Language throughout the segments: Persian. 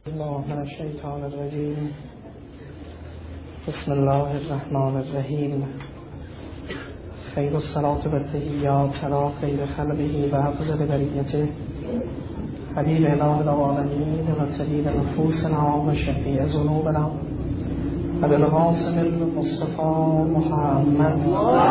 الله من الشیطان الرجیم. بسم الله الرحمن الرحیم. خیر الصلاة و التحیات علی خیر خلقه و افضل بریته حبیب اله العالمین و طبیب نفوسنا و شفیع ذنوبنا و بالقاسم المصطفى محمد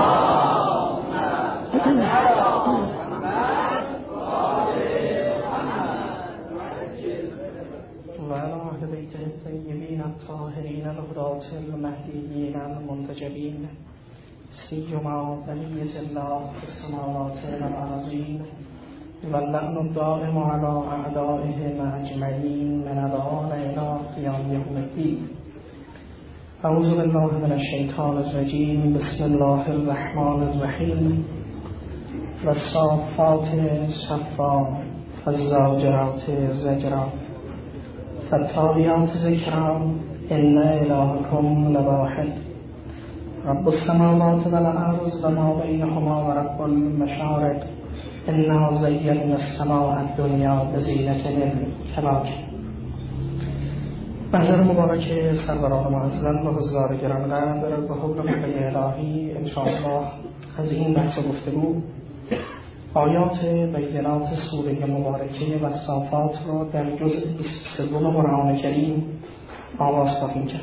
و علی اهل بیته الطیبین الطاهرین الهداة المهدیین المنتجبین سیما بقیة الله في السماوات والأرضین واللعن الدائم على أعدائهم أجمعین من الآن إلى قیام یوم الدین. اعوذ بالله من الشیطان الرجیم. بسم الله الرحمن الرحیم. والصافات صفا فالزاجرات زجرا فالتاليات ذكرا إن إلهكم لواحد رب السماوات والأرض وما بينهما ورب المشارق إنا زينا السماء الدنيا بزينة الكواكب. محضر مبارک سروران معظم و حضار گرامی‌قدر به حکم خدای الهی انشاءالله از این بحث و گفتگو آیات بینات سوره مبارکه والصافات را در جزء 23 قرآن کریم آغاز خواهیم کرد.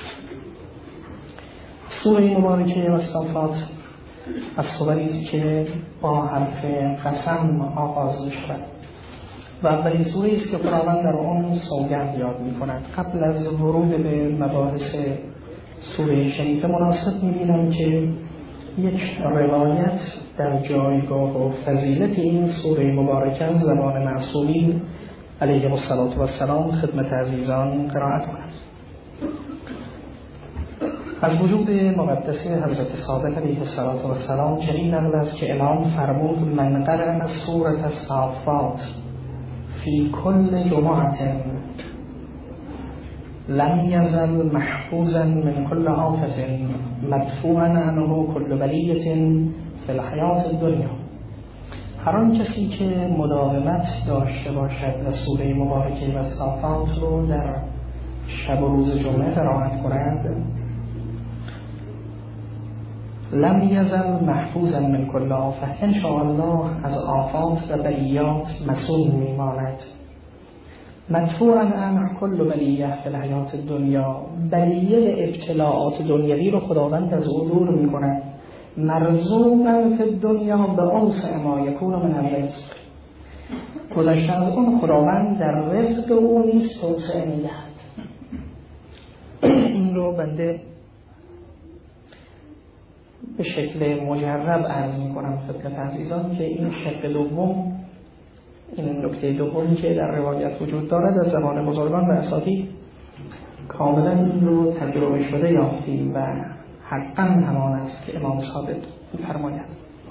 سوره مبارکه والصافات از سوری است که با حرف قسم آغاز می‌شود و اولین سوره است که خداوند در آن سوگند یاد می‌کند. قبل از ورود به مباحث سوره شریفه مناسب می‌بینم که یک روایت در جایگاه و فضیلت این سوره مبارکه از زبان معصومین علیهم السلام خدمت عزیزان قرائت کنم. از وجود مقدس حضرت صادق علیه السلام چنین نقل است که امام فرمود من قرأ سورة الصافات فی کل جمعة لم یزل محفوظا من کل آفة مدفوعا عنه کل بلیة فی الحیاة الدنیا. هر آن کسی که مداومت داشته باشد و سوره مبارکه والصافات رو در شب و روز جمعه قرائت کند لم یزل محفوظا من کل آفة، ان شاء الله از آفات و بلیات مسئول میماند. مدفوعا عن کل بلیه فی الحیاة الدنیا، بلیه ابتلاعات دنیوی رو خداوند از او دور میکند. مرزوقا فی الدنیا به اوسع ما یکون من الرزق، گذشته از اون خداوند در رزق او نیست توسعه میدهد. این رو بنده به شکل مجرب عرض میکنم خدمت عزیزان که این شق دوم، این نکته دومی که در روایت وجود دارد از زمان بزرگان و اساتید کاملا این رو تجربه شده یافتیم و حقا همان است که امام صادق می‌فرماید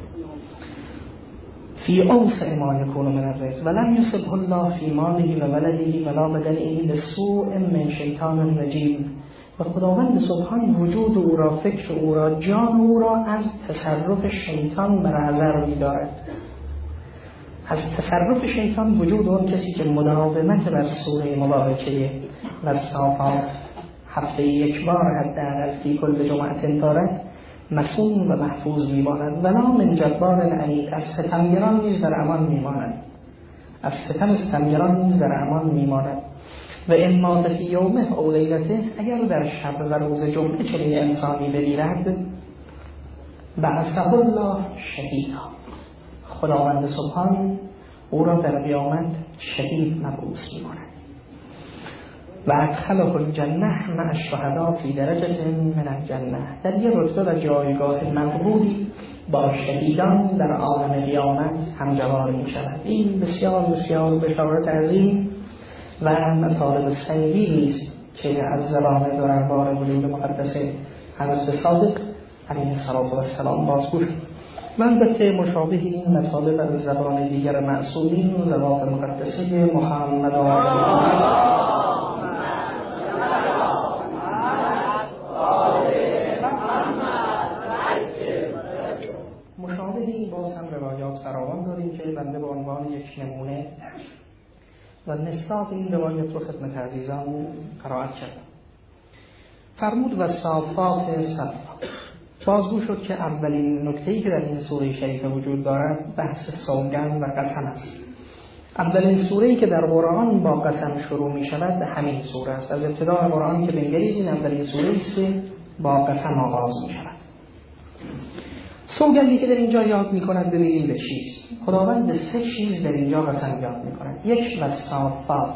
فی اوسع ما یکون من الرزق ولم یصبه الله فی ماله و ولده ولا بدنه بسوء من شیطان رجیم. و خداوند سبحان وجود او را، فکر او را، جان او را از تصرف شیطان برحذر می‌دارد. از تصرف شیطان وجود اون کسی که مداومت بر سوره مبارکه والصافات هفته یک بار حداقل فی کل جمعه دارد مسئول و محفوظ میماند. ولا من جبار عنید، از ستمگران نیز در امان میماند. از ستم ستمگران نیز در امان میماند. و ان مات فی یومه او لیلته، اگر در شب و روز جمعه چنین انسانی بمیرد بعثه الله شهیدا، خداوند سبحان او را در قیامت شهید مبعوث می‌کند. و ادخله الجنه مع الشهداء فی درجة من الجنه، در یک رتبه و جایگاه مقبولی با شهیدان در عالم قیامت همجوار می‌شود. این بسیار بسیار بشارت عظیم و مطالب سنگینی است که از زبان دربار وجود مقدس حضرت صادق علیه السلام بازگو شد. و البته مشابه این مطالب از زبان دیگر معصومین و زبان مقدسه محمد و مشابه این باز هم روایات فراوان داریم که بنده به عنوان یک نمونه و مصداق این روایت رو خدمت عزیزان قرائت کردم. فرمود و صافات صفا. بازگو شد که اولین نکته‌ای که در این سوره شریفه وجود دارد بحث سوگند و قسم است. اولین سوره‌ای که در قرآن با قسم شروع می شود همین سوره است. از ابتدای قرآن که بنگرید این اولین سوره‌ای است که با قسم آغاز می شود. سوگندی که در اینجا یاد می کند ببینید به چیست. خداوند به 3 چیز در اینجا قسم یاد می کند. 1 و صافات.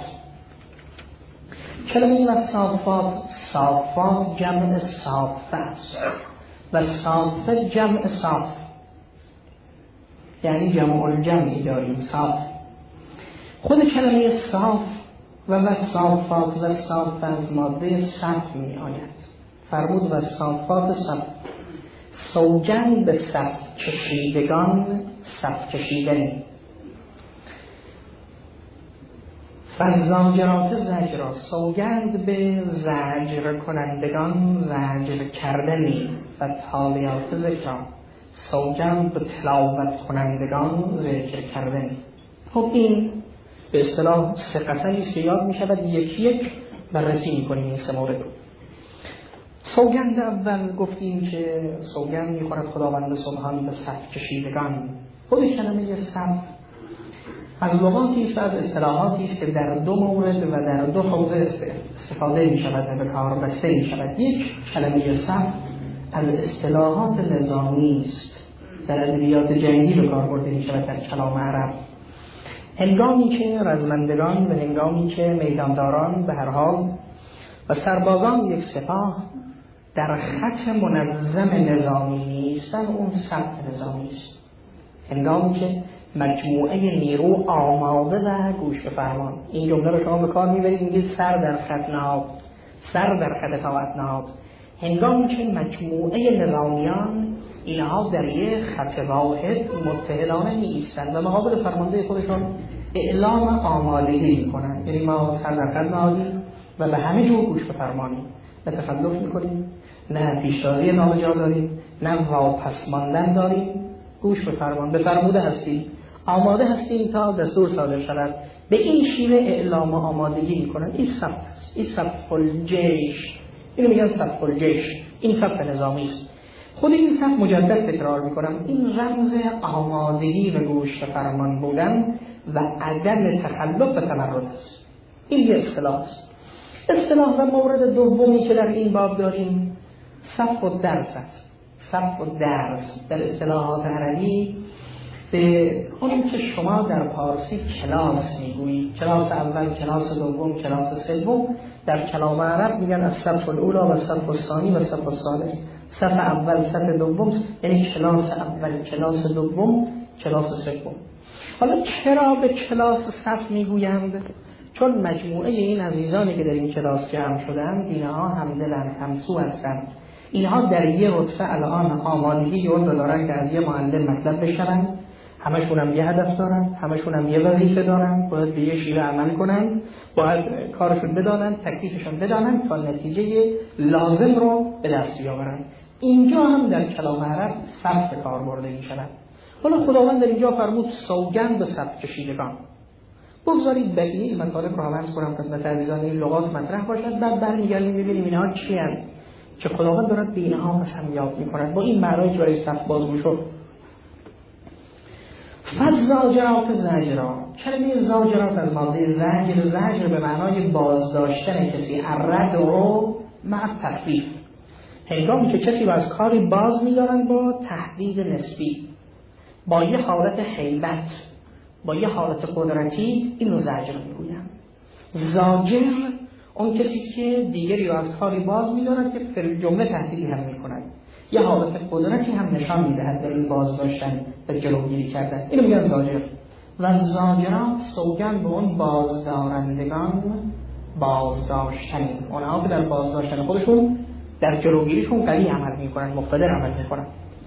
کلمه و صافات جمع صافه است و صافه جمع صاف، یعنی جمع الجمعی داریم صاف. خود کلمه صاف و صافات و صاف از ماده صف می آید. فرمود و صافات صف. سوگند به صف کشیدگان، صف کشیدنی. فزاجرات زجرا. سوگند به زجر کنندگان، زجر کردنی. و تالیات ذکرا. سوگند به تلاوت کنندگان، ذکر کردنی. خب این به اصطلاح 3 قسمی است که یاد می شود، یکی یک بررسی می کنیم این 3 مورد رو. سوگند اول گفتیم که سوگند می خورد خداوند سبحان به صف کشیدگان. خود کلمه صف از لغاتی است و از اصطلاحاتی است که در 2 مورد و در 2 حوزه استفاده می شود و به کار بسته می شود. 1 کلمه صف از اصطلاحات نظامی است، در ادبیات جنگی به کار برده می شود در کلام عرب. هنگامی که رزمندگان و هنگامی که میدانداران به هر حال و سربازان یک سپاه در خط منظم نظامی نیستن، اون صف نظامی است. هنگامی که مجموعه نیرو آماده و گوش به فرمان. این جمله رو شما به کار میبرید، میگید سر در خط نهاد، سر در خط طاعت نهاد. هنگامی که مجموعه نظامیان اینها در یک خط واحد متحدانه نیستن و مقابل فرمانده خودشون اعلام آمادگی میکنن، یعنی ما سر در خط نهادیم و به همه جور گوش به فرمانیم، نه تخلف میکنیم، نه پیشتازی نابجا داریم، نه واپس ماندن داریم، گوش به فرمان، به فرموده هستیم، آماده هستیم تا دستور صادر شود. به این شیوه اعلام آمادگی میکنن. این صف است، این صف الجیش، اینو میگن صف الجیش، این صف نظامی است. خود این صف مجدد تکرار میکنم، این رمز آمادگی و گوش به فرمان بودن و عدم تخلف و تمرد است. این یه اصطلاح است. اصطلاح و مورد دومی که در این باب داریم صف الدرس است. صف الدرس در اصطلاحات عربی به اون که شما در پارسی کلاس میگویید، کلاس اول، کلاس دوم، کلاس سوم، در کلام عرب میگن از صف الاولی و صف الثانی و صف الثالث. صف اول، صف دوم، یعنی کلاس اول، کلاس دوم، کلاس سوم. حالا چرا به کلاس صف میگویند؟ چون مجموعه این عزیزانی که در این کلاس جمع شدند، اینها همدلند، همسو هستند. اینها در یه رتبه الان آمادگی اون رو دارن که از یه معلم مطلب بشنن، همشون هم یه هدف دارن، همشون هم یه وظیفه دارن، باید به یه شیوه عمل کنن، باید کارشون بدانن، تکلیفشون بدانن تا نتیجه لازم رو به دست بیاورن. اینجا هم در کلام عرب صف به کار برده می شود. حالا خداوند در اینجا فرمود سوگند به صف کشیدگان. بگذارید بقیه مطالب رو عرض کنم خدمت عزیزان، این لغات مطرح باشد، بعد برمیگردیم ببینیم اینها چی هستند که خداوند دارد به اینها قسم یاد می‌کند با این معنایی که برای صف بازگو شد. فزاجرات زجرا. کلمه زاجرات از ماده زجر، زجر به معنای بازداشتن کسی، الرد رو مع تخفیف. هنگامی که کسی رو از کاری باز می‌دارن با تهدید نسبی، با یه حالت هیبت، با یه حالت قدرتی، این رو زجر میگویم. زاجر اون کسی که دیگری رو از کاری باز می‌دارد که فی جمله تهدیدی هم می‌کند، یه حالت قدرتی هم نشان می‌دهد در این بازداشتن و جلوگیری کردن، اینو میگن زاجر. و زاجرات سوگند به اون بازدارندگان، بازداشتن اونها که در بازداشتن خودشون در جلوگیریشون قوی عمل می‌کنن، مقتدر عمل می‌کنن.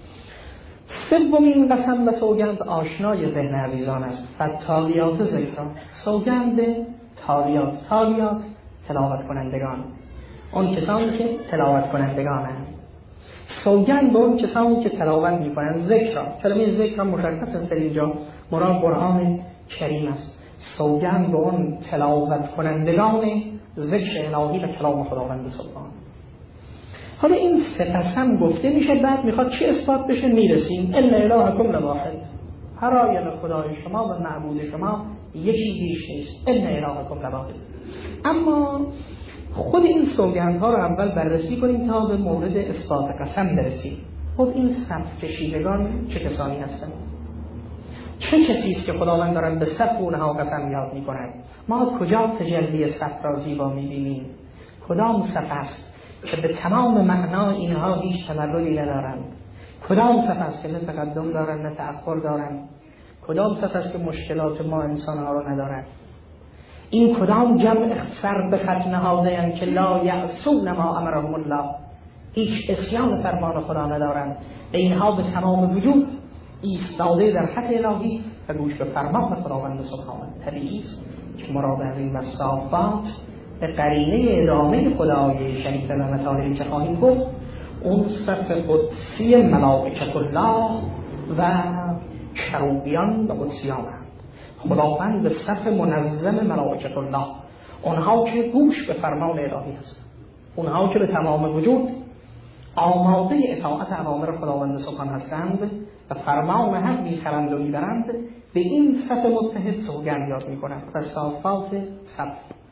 سومین قسم و سوگند آشنای ذهن عزیزان است. فتالیات ذکرا. سوگند به تالیات. تالیات تلاوت کنندگان، اون کسانی که تلاوت کنندگانند. سوگند به اون کسانی که تلاوت میکنند. ذکرا، کلمه ذکر مشخص است در اینجا، مراد قرآن کریم است. سوگند به اون تلاوت کنندگان ذکر الهی و کلام خداوند سبحان. حالا این سه قسم گفته میشه، بعد میخواد چی اثبات بشه؟ میرسیم ان الهکم لواحد، هر آینه خدای شما و معبود شما یکی بیش نیست، ان الهکم لواحد. اما خود این سوگندها رو اول بررسی کنیم تا به مورد اثبات قسم برسیم. خب این صف کشیدگان چه کسانی هستند؟ چه کسی است که خداوند دارن به صف اونها قسم یاد میکنند؟ ما کجا تجلی صف را زیبا میبینیم؟ کدام صف است که به تمام معنا اینها هیچ تمردی ندارند؟ کدام صف است که نه تقدم دارند نه تأخر دارند؟ کدام صف است که مشکلات ما انسانها را ندارند؟ این کدام جمع اختصار به خط نهاده اند که لا یعصون ما امرهم الله، هیچ اسیان فرمان خدا ندارند، اینها به تمام وجود ایستاده در حق الهی و گوش به فرمان خداوند سبحانه. طبیعی است که مراد از این مسافات به قرینه ادامه خدای شریف و مطالبی که خواهیم گفت اون صف قدسی ملائکه الله و کروبیان و قدسیان هست. خداوند به صف منظم ملائکه الله، اونها که گوش به فرمان الهی هست، اونها که به تمام وجود آماده اطاعت اوامر خداوند سبحان هستند و فرمان حق میخرند و میبرند، به این صف متحد سوگند یاد میکنند و صافات صف.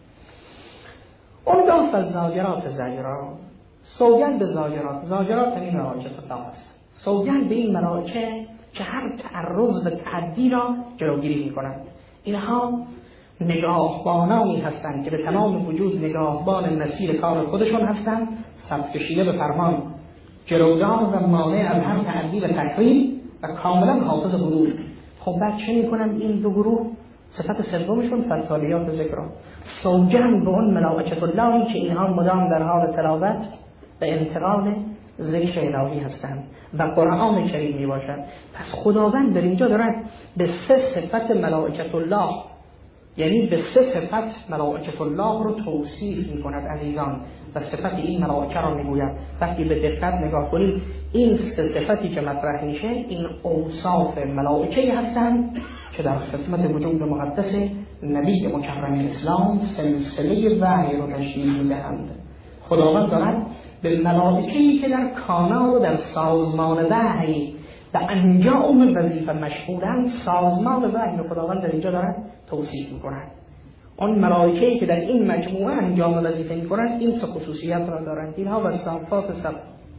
اون داست از زاجرات زاجرات، سوگند به زاجرات همین ملائکه الله است. سوگند به این ملائکه که هر تعرض به تعدی را جلوگیری میکنند. اینها نگاهبانانی هستند که به تمام وجود نگاهبان مسیر کار خودشون هستند، صف کشیده به فرمان، جلوگاه و مانع از هر تعدی و تکریم و کاملا حافظ حدود. خب بعد چه میکنند این دو گروه؟ صفت سومشون فتالیات ذکر، سوگند به اون ملائکه الله که اینها مدام در حال تلاوت و انتقال ذکر الهی هستند و قرآن کریم می باشد. پس خداوند در اینجا دارد به سه صفت ملائکه الله، یعنی به سه صفت ملائکه الله رو توصیف می کند عزیزان و صفت این ملائکه را می گوید. وقتی به دقت نگاه کنیم این سه صفتی که مطرح میشه این اوصاف ملائکه هستند که در خدمت وجود مقدس نبی مکرم اسلام سلسله وحی رو تشکیل میدهند. خداوند دارد به ملائکه‌ای که در کانال و در سازمان وحی و انجام وظیفه مشغولند، سازمان وحی رو خداوند در اینجا دارد توصیف می‌کند. اون ملائکه‌ای که در این مجموعه انجام وظیفه می‌کنند این سه خصوصیت را دارند. اینها وصفات صف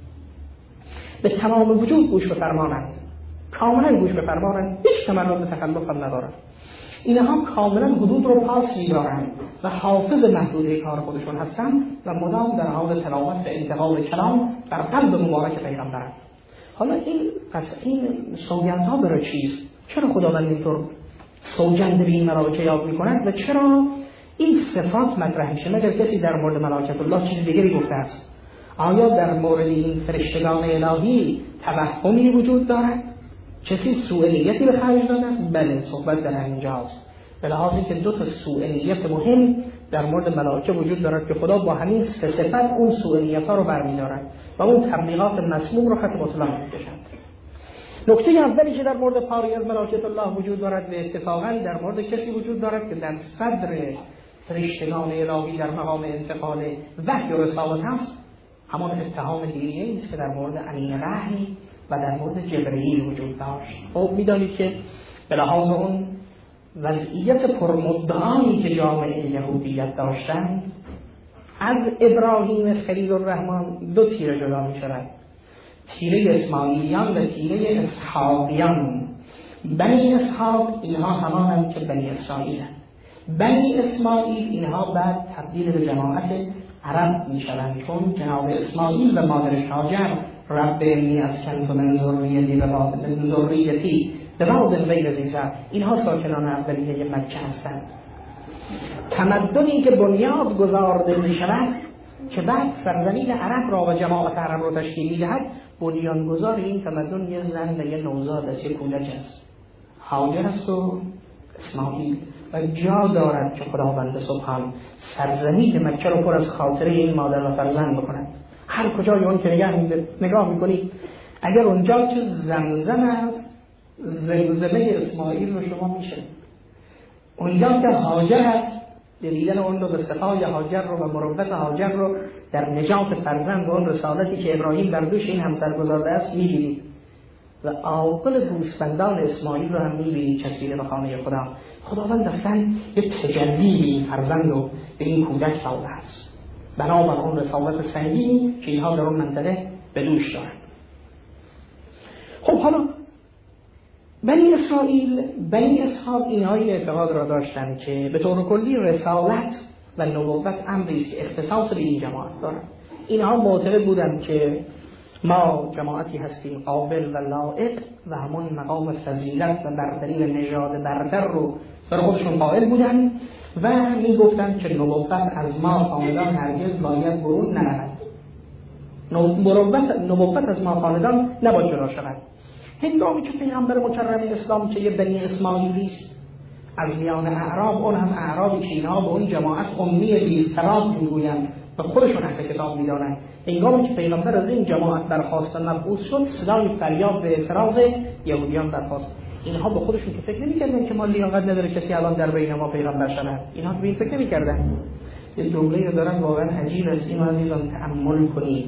به تمام وجود گوش به فرمانند، کاملا گوش به فرمانند، هیچ تمرد به تخلف هم ندارند. اینها کاملا حدود رو پاس می‌دارند و حافظ محدوده کار خودشون هستند و مدام در حال تلاوت و انتقال کلام در قلب مبارک پیغمبرند. حالا این سوگندها برای چیست؟ چرا خداوند اینطور سوگند به این ملائکه یاد می‌کند و چرا این صفات مطرح میشه؟ مگر کسی در مورد ملائکه الله چیز دیگری گفته است؟ آیا در مورد این فرشتگان الهی توهمی وجود دارد؟ کسی سوء نیتی به خرج داده است؟ بله، صحبت در اینجاست. به لحاظی که دو تا سوء نیت مهم در مورد ملائکه وجود دارد که خدا با همین سه صفت اون سوء نیت‌ها رو برمی‌دارد و اون تبلیغات مسموم رو خط مطلق می‌کشند. نکته اولی که در مورد پاری از ملائکه الله وجود دارد و اتفاقاً در مورد کسی وجود دارد که در صدر فرشتگان الهی در مقام انتقال وحی و رسالت هست، همان اتهام دینی است که در مورد امین وحی و در مورد جبرئیل وجود داشت. خب می‌دانید که به لحاظ اون وضعیت پرمدعایی که جامعه یهودیت داشتند، از ابراهیم خلیل الرحمن دو تیره جدا می‌شود: تیره اسماعیلیان و تیره اسحاقیان. بنی اسحاق اینها همانند که بنی اسرائیل هستند. بنی اسماعیل اینها بعد تبدیل به جماعت عرب می‌شوند، چون جناب اسماعیل و مادرش هاجر رب انی اسکنت من ذریتی بواد غیر ذی زرع، اینها ساکنان اولیه مکه هستند. تمدنی که بنیاد گذارده می‌شود که بعد سرزمین عرب را و جماعت عرب را تشکیل می‌دهد، بنیانگذار این تمدن یه زن و یه نوزاد است، یه کودک است، هاجر است و اسماعیل. و جا دارد که خداوند سبحان سرزمین مکه رو پر از خاطره این مادر و فرزند بکند. هر کجای اون که نگاه می‌کنید، اگر اونجا که زمزم است، زلزله اسماعیل رو شما میشه. اونجا که هاجر هست، دیدن اون رو به سقای هاجر رو و مروت هاجر رو در نجات فرزند و اون رسالتی که ابراهیم بر دوش این همسر گذارده است می‌بینید و عاقل گوسفندان اسماعیل رو هم می‌بینید چسبیده به خانه خدا. خداوند اصلا یه تجلی به این فرزند و به این کودک ساخته است بنابر اون رسالت سنگینی که اینها در اون منطقه به دوش دارند. خب حالا بنی اسحاق اینهای اعتقاد را داشتند که به طور کلی رسالت و نبوت امری است که اختصاص به این جماعت دارد. اینها معتقد بودند که ما جماعتی هستیم قابل و لایق و همون مقام فضیلت و برتری و نژاد برتر رو برای خودشون قائل بودند و میگفتند که نبوت از ما خاندان هرگز باید برون نرود. نبوت از ما خاندان نباید جدا شود. هنگامی که پیغمبر مکرم اسلام که یه بنی اسماعیلی است از میان اعراب، اون هم اعرابی که اینها به اون جماعت امی بی سواد میگویند و خودشون اهل کتاب میدانند، هنگامی که پیغمبر از این جماعت برخاست و مبعوث شد، صدای فریاد به اعتراض یهودیان برخاست. اینها به خودشون که فکر نمی‌کردن که ما لیاقت نداره کسی الان در بین ما پیغمبر شود، اینها به این فکر نمی‌کردن. یه جمله دارن واقعا عجیب است، اینو عزیزان تأمل کنید.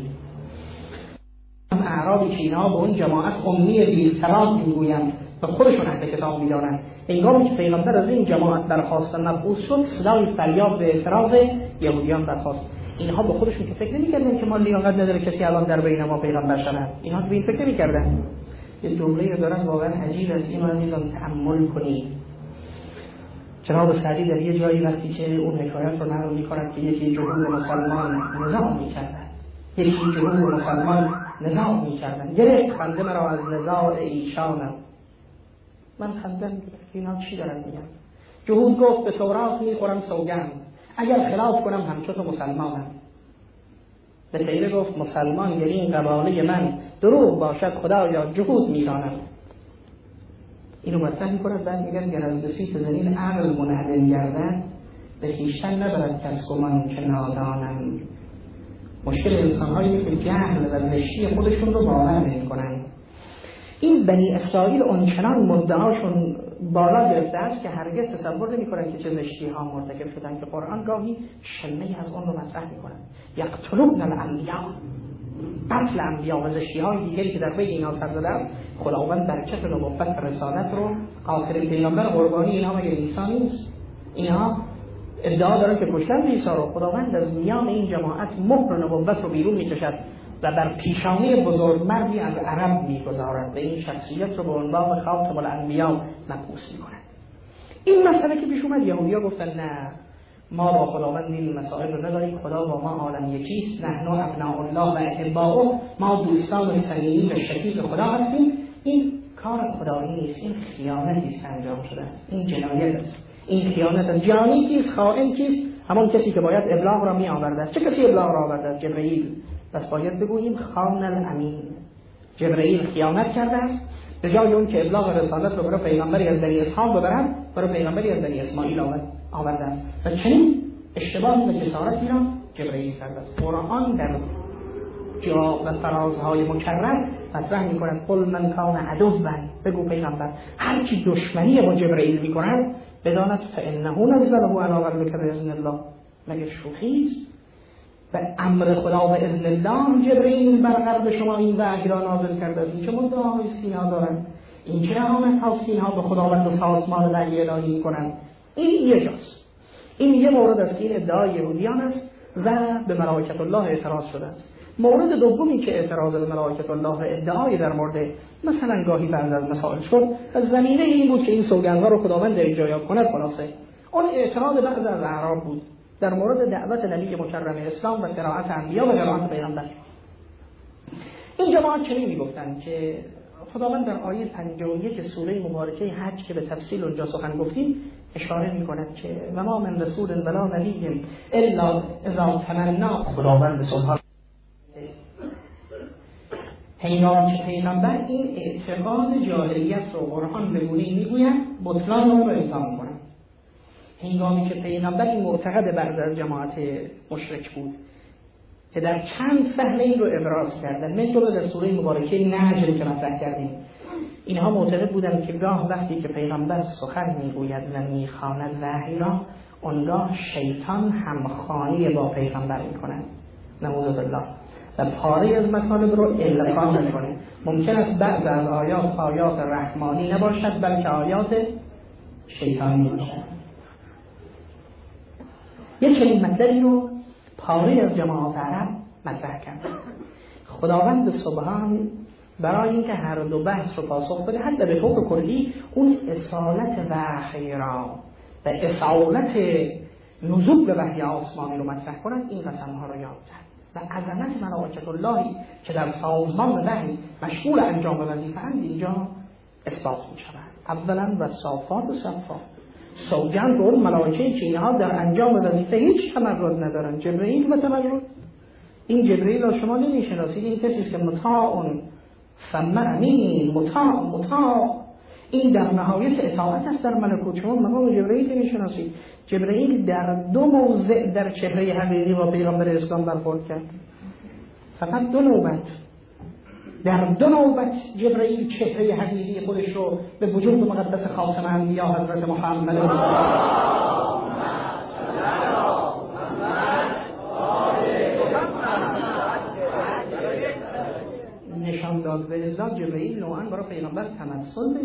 اعرابی که اینها به اون جماعت امی بی سواد میگویند و خودشون اهل کتاب میدانند، هنگامی که پیغمبر از این جماعت برخاست و مبعوث شد، صدای فریاد به اعتراض یهودیان برخاست. اینها به خودشون که فکر نمی‌کردن که ما لیاقت نداره کسی الان در بین ما پیغمبر شود، اینها به این فکر نمی‌کردن. یه جمله دارن واقعا عجیب است، اینو عزیزان تأمل کنید. جناب سعدی در یه جایی وقتی که اون حکایت رو نقل می‌کنند که یکی جمهور مسلمان نزاع می‌کردند، یکی جمهور مسلمان نزاع می‌کردند، گرفت خنده مرا از نزاع ایشانم. من خندم گرفت، اینا چی دارن میگن؟ جهود گفت به تورات میخورم سوگند، اگر خلاف کنم همچون تو مسلمانم. به غیره گفت مسلمان یعنی این قباله من دروغ باشد خدایا جهود میدانم. اینو مطرح میکنند، بعد میگن گر از بسیط زمین عقل منهدم گردد، به خویشتن نبرد کس گمان که نادانند. مشکل انسان‌هایی که جهل و زشتی خودشون رو باور نمی‌کنند. این بنی اسرائیل اونچنان مدعاشون بالا گرفته است که هرگز تصور نمی‌کنند که چه زشتی‌ها مرتکب شدن که قرآن گاهی شنه‌ای از اون رو مطرح می‌کنند. یقتلون الانبیاء، قتل انبیاء و زشتی‌های دیگری که در بین اینا سر زده است. خداوند برکت نبوت و رسالت رو آخرین پیامبر قربانی اینها مگر عیسی نیست؟ اینها ادعا دارن که کشتن عیسی رو. خداوند از میان این جماعت مهر نبوت رو بیرون می‌کشد و بر پیشانی بزرگمردی از عرب می‌گذارد و این شخصیت رو به عنوان خاتم الانبیاء مبعوث می‌کند. این مسئله که پیش اومد، یهودی‌ها گفتن نه، ما با خداوند این مسائل رو نداریم، خدا با ما عالم یکیست، نحن ابناء الله و احباؤه، ما دوستان صمیمی و شفیق خدا هستیم. این کار خدایی نیست، این خیانتی است انجام شده، این جنایت است، این خیانت است. جانی کیست؟ خائن کیست؟ همون کسی که باید ابلاغ را می‌آورد. چه کسی ابلاغ را آورد؟ جبرئیل. پس باید بگوییم خان الامین، جبرئیل خیانت کرده است. به جای اون که ابلاغ رسالت رو برای پیغمبری از بنی اسحاق ببرد، برای پیغمبری از بنی اسماعیل آورده است و چنین اشتباهی و جسارتی را جبرئیل کرده است. قرآن در جا و فرازهای مکرر مطرح می‌کند قل من کان عدوا، بگو پیغمبر هر کی دشمنی با جبرئیل می‌کند بداند فانه نزله علی قلبک باذن الله. مگر شوخی است؟ و امر خدا و اذن الله جبرئیل بر قلب شما این وحی را نازل کرده است. این چه مدعای سینا دارند؟ این چه اهانت ها سینا به خداوند و سازمان وحی الهی می‌کنند؟ این یه جاست، این یه مورد است، این ادعای یهودیان است و به ملائکه الله اعتراض شده است. مورد دومی که اعتراض به ملائکه الله و ادعای در مورد مثلا گاهی بعض از مسائل شد، از زمینه این بود که این سوگندها رو خداوند در اینجا یاد کند. خلاصه اون اعتراض بعض از اعراب بود در مورد دعوت نبی مکرم اسلام و قرائت انبیا و قرائت پیغمبر. این جماعت چنین میگفتند که خداوند در آیه 51 سوره مبارکه حج که به تفصیل اونجا سخن گفتیم اشاره می‌کند که و ما من رسول ولا نبی الا اذا تمنا، خداوند سبحانه هنگامی که پیغمبر این اعتقاد جاهلیت رو قرآن به گونه میگوید بطلان رو الزام می‌کند. هنگامی که پیغمبر این معتقد بر جماعت مشرک بود که در چند صحنه این رو ابراز کردن، مثل در سوره مبارکه نجم که مطرح کردیم اینها معتقد بودند که گاه وقتی که پیغمبر سخن میگوید و میخواند وحی را، اونگاه شیطان همخوانی با پیغمبر میکند، نعوذ بالله، و پاره از مطالب رو القا میکنه. ممکن است بعض از آیات رحمانی نباشد بلکه آیات شیطانی باشد. یک چنین مطلبی رو پاره از جماعات عرب مطرح کرد. خداوند سبحان برای اینکه هر دو بحث رو پاسخ بده، حتی به طور کلی اون اصالت وحی را و اصالت نزول به وحی آسمانی رو مطرح کنند، این قسم‌ها رو یاد کرد. و عظمت ملائکه اللهی که در سازمان وحی مشغول انجام وظیفه‌اند اینجا اثبات می‌شود. اولا و صافات و صفات، سوگند به اون ملائکه که اینها در انجام وظیفه هیچ تمرد ندارن. جبرئیل و تمرد، این جبرئیل را شما نمی‌شناسید، این کسی است که مطاع ثم امین، مطاع، این در نهایت اطاعت است در ملکوت. شما مقام جبرئیل نمی‌شناسید. جبرئیل در دو موضع در چهره حقیقی با پیغمبر اسلام برخورد کرد، فقط دو نوبت. در دو نوبت جبرئیل چهره حقیقی خودش رو به وجود مقدس خاتم انبیا حضرت محمد نشان داد. به ازا جبرئیل نوعاً برای پیغمبر تمثل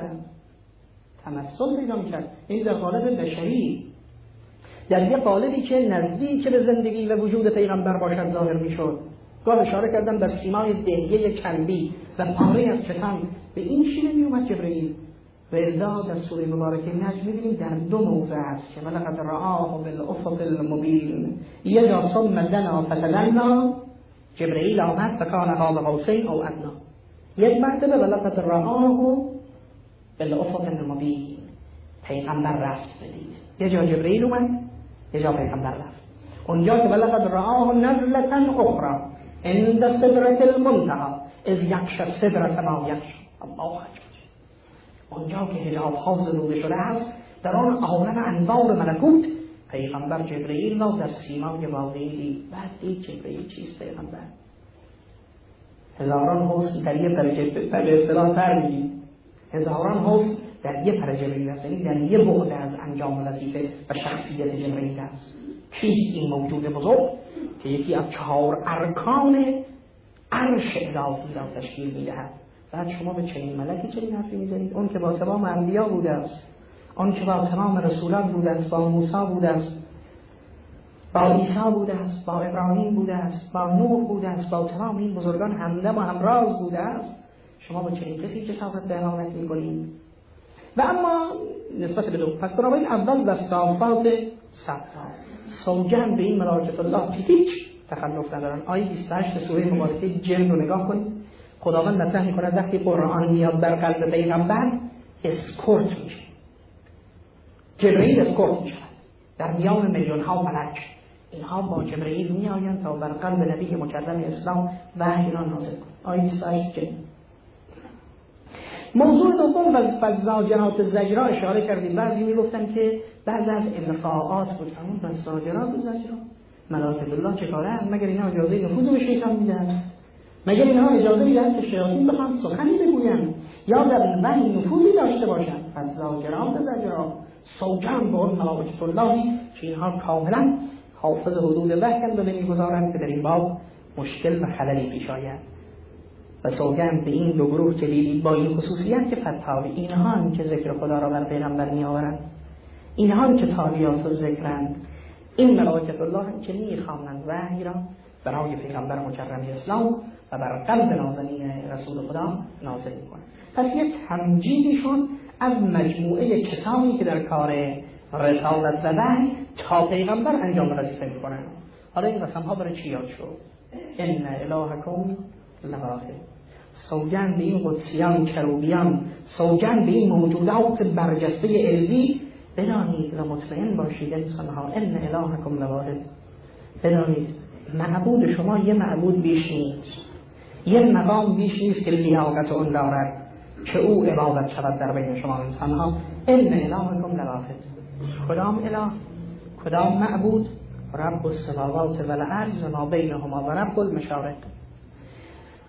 پیدا می‌کرد. این در قالب بشری، در یک قالبی که نزدیک به زندگی و وجود پیغمبر باشد ظاهر میشد. گاه اشاره کردن بر سیمای دهیه کندی و پاره از کتان، به این شیوه میومد جبرئیل. و ازا در سوره مبارکه نجم می‌بینیم در دو موضع است که ولقد رآه بالافق المبین، یدا ثم دنا فتدلی. جبرئیل آمد فکان قاب قوسین او ادنی، یک مرتبه ولقد رآه بالافق المبین، پیغمبر رفت بدید. یه جا جبرئیل اومد، یه جا پیغمبر رفت. اونجا که ولقد رآه نزلة اخرى عند سدرة المنتهى اذ یغشی السدرة ما یغشی. الله اکبر. اونجا که حجاب‌ها زدوده شده است، در آن عالم انوار ملکوت، پیغمبر جبرئیل را در سیمای واقعی دید. بعد دید جبرئیل چیست؟ پیغمبر. هزاران حسن در یه پر اصطلاح ترمید، هزاران حسن در یه پر جبرئیل است، یعنی در یه بعد از انجام وظیفه و شخصیت جبرئیل است. چیست این موجود بزرگ که یکی از 4 ارکان عرش الهی را تشکیل می‌دهد؟ بعد شما به چنین ملکی چنین حرفی می‌زنید؟ اون که با تمام انبیا بوده است، آن که با تمام رسولان بوده است، با موسی بوده است، با عیسی بوده است، با ابراهیم بوده است، با نوح بوده است، با تمام این بزرگان همدم و همراز بوده است، شما با چنین کسی کسافت به اهانت می‌کنید. و اما نسبت به دو، پس بنابراین اول و صافات صفا، سوگند به این ملائکه الله که هیچ تخلف ندارن. آیه 28 سوره مبارکه جن رو نگاه کنید. خداوند مطرح می‌کند وقتی قرآن میاد در قلب پیغمبر اسکورت میشه، جبرئیل اسکورت میشه در میان میلیون ها ملک. اینها با جبرئیل میآیند تا بر قلب نبی مکرم اسلام وحی را نازل کنند. آیه 28 جن. موضوع دوم و زاجرات زجرا اشاره کردیم. بعضی میگفتن که بعض از القاءات بود، همون زاجرات و زجرا ملائکه الله چه کاره هم؟ مگر اینها اجازه نفوذ به شیطان میدن؟ مگر اینها اجازه میدن که شیاطین بخوان سخنی بگویند یا در وحی نفوذی داشته باشند؟ پس زاجرات و زجرا سوگند به اون ملائکه الله که اینها کاملا حافظ حدود وحی و نمیگذارند که در این باب مشکل و خللی پیش آید. و سوگند به این دو گروه که دیدید با این خصوصیت که فتاوی، اینها هم که ذکر خدا را بر پیغمبر می آورند، اینها هم که تالیات و ذکرند، این ملائکه الله هم که میخوانند وحی را برای پیغمبر مکرم اسلام و بر قلب نازنین رسول خدا نازل می‌کنند. پس یک تمجیدشون از مجموعه کسانی که در کار رسالت و وحی تا پیغمبر انجام وظیفه می‌کنند. حالا این قسم‌ها برای چی یاد شد؟ ان الهکم لواحد. سوگند به این قدسیان کروبیان، سوگند به این موجودات برجسته علوی، بدانید و مطمئن باشید انسان‌ها ان الهکم لواحد. بدانید معبود شما یه معبود بیش نیست، یه مقام بیش نیست که لیاقت اون دارد که او عبادت شود در بین شما انسان‌ها. ان الهکم لواحد. کدام اله؟ کدام معبود؟ رب السماوات و الارض و ما بینهما و رب المشارق.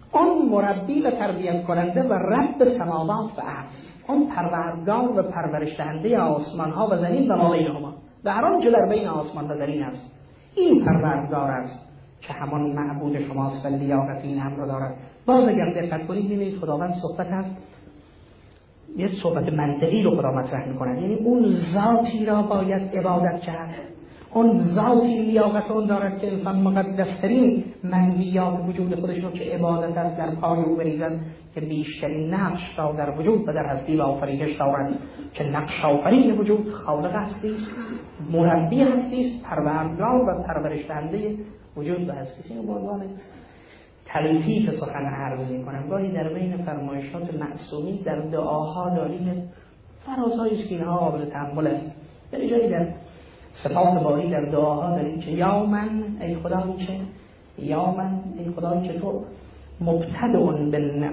آن مربی و تربیت کننده و رب سماوات و ارض، آن پروردگار و پرورش دهنده آسمان ها و زمین و ما بینهما و هر آنچه در بین آسمان و زمین است، این پروردگار است که همان معبود شماست و لیاقت این امر را دارد. باز اگر دقت کنید می‌بینید خداوند صحبت هست، یه صحبت منطقی رو خدا مطرح می‌کند، یعنی اون ذاتی را باید عبادت کرد، اون ذاتی لیاقت اون دارد که انسان مقدس‌ترین منویات وجود خودش رو که عبادت است در پای او بریزد، که بیشترین نقش را در وجود و در هستی و آفرینش دارد، که نقش آفرین وجود خالق هستی است، مربی هستی است، پروردگار و پرورش دهنده وجود و هستی است. این عنوان تلفیق سخن عرض می‌کنم. گاهی در بین فرمایشات معصومی در دعاها داریم فرازهایی است که اینها قابل تأمل است. در جایی در صفات باری در دعاها داریم که یا من، ای خدایی که، یا من، ای خدایی که تو مبتدعن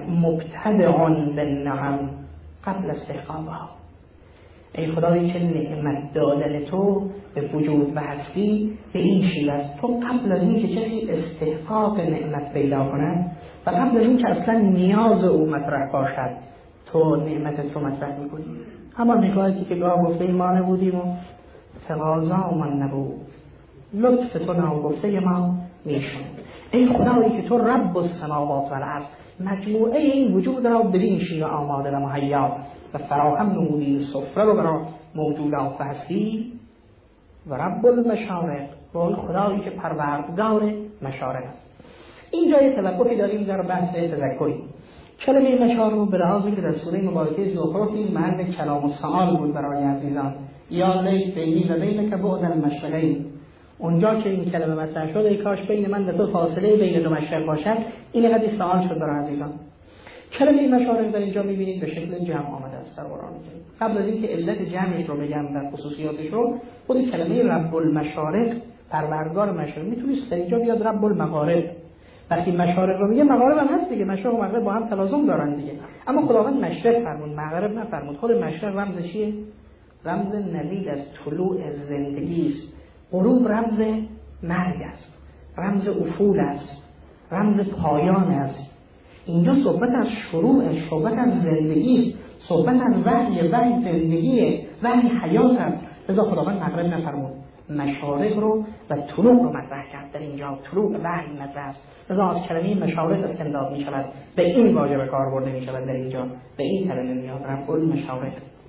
بالنعم قبل استحقاقها، ای خدایی که نعمت دادن تو به وجود و هستی به این شیوه است، تو قبل از این که کسی استحقاق نعمت پیدا کند و قبل از این که اصلا نیاز او مطرح باشد تو نعمت تو مطرح میکنی. اما نگاهی که گاه گفته ما نبودیم و تقاضا من نبود، لطف تو ناگفته ما میشون. ای خدایی که تو رب السماوات و الارض، مجموعه این وجود را بدین شیوه آماده و مهیا و فراهم نمودی سفره رو برای موجودات هستی، و رب المشارق، و خدایی که پروردگار مشارق است. اینجا یه توقفی داریم در بحث تذکری. کلمه مشارق رو به لحاظی که در سوره مبارکه زخرف این محل کلام و سؤال بود برای عزیزان، یا لیت بینی و بینک بعد المشرقین، اونجا که این کلمه مطرح شد ای کاش بین من و تو فاصله بین دو مشرق باشد، این قضیه سوال شد برای عزیزان. کلمه مشارق در اینجا می‌بینید به شکل جمع آمده است در قرآن کریم. قبل از اینکه علت جمعش رو بگم در خصوصیاتش رو، خود کلمه رب المشارق، پروردگار مشارق، میتونید در اینجا بیاد رب المغارب. وقتی مشارق رو میگه مغارب هم هست دیگه، مشرق و مغرب با هم تلازم دارن دیگه، اما خداوند مشرق فرمود، مغرب نفرمود. خود مشرق رمز چیه؟ رمز نوید از طلوع زندگی است، غروب رمز مرگ است، رمز افول است، رمز پایان است. اینجا صحبت از شروع، صحبت از زندگی است، صحبت از وحی زندگیه، وحی حیات است. لذا خداوند مغرب نفرمود، مشارق رو و طلوع رو مطرح کرد. در اینجا طلوع وحی مطرح است، لذا از کلمه مشارق استنباط می شود، به این واژه به کار برده می شود. در اینجا به این کلمه میاد رب المشارق.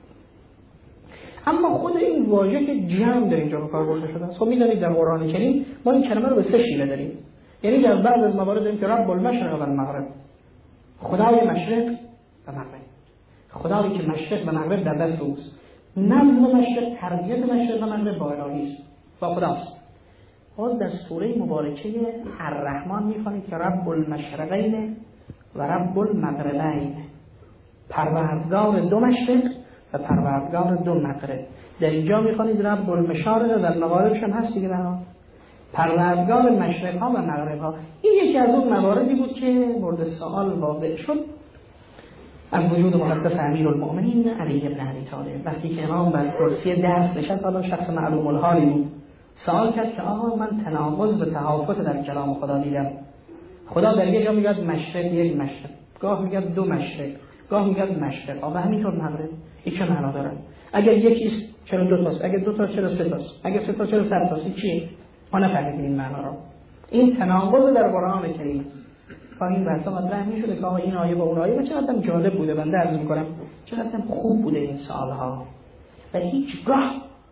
اما خود این واژه که جمع در اینجا به کار برده شده است، خب می‌دونید در قرآن کریم ما این کلمه رو به سه شیوه داریم. یعنی در بعض از موارد داریم که رب المشرق و المغرب، خدای مشرق و مغرب، خدایی که مشرق و مغرب در دست اوست، نظم مشرق، تربیت مشرق و مغرب با الهی است، با خداست. باز در سوره مبارکه الرحمن می‌خوانید که رب المشرقین و رب المغربین، پروردگار دو مشرق و پروردگار دو مغرب. در اینجا می‌خوانید رب المشارق و المغاربش هم هست دیگه، نه پروردگار مشرق ها و مغرب ها. این یکی از اون مواردی بود که مورد سوال واقع شد از وجود مقدس امیرالمؤمنین علی بن ابی طالب. وقتی که امام بر کرسی درس نشست، حالا شخص معلوم الحالی بود، سوال کرد که آقا من تناقض و تهافت در کلام خدا دیدم. خدا در یک جا میگه مشرق، یک مشرق، گاه میگه دو مشرق، گاه میگه مشرق و همینطور مغرب. این چه معنا داره؟ اگر یکیست چرا دو تاست؟ اگر دو تا چرا سه تاست؟ اگر سه تا چرا صد تاست؟ این چیه؟ ما نفهمیدیم این معنا رو. این تناقض در قرآن کریم. با این بحثا مطرح می‌شده که این آیه با اون آیه چقدر جالب بوده. بنده عرض می‌کنم چقدر خوب بوده این سال‌ها و هیچگاه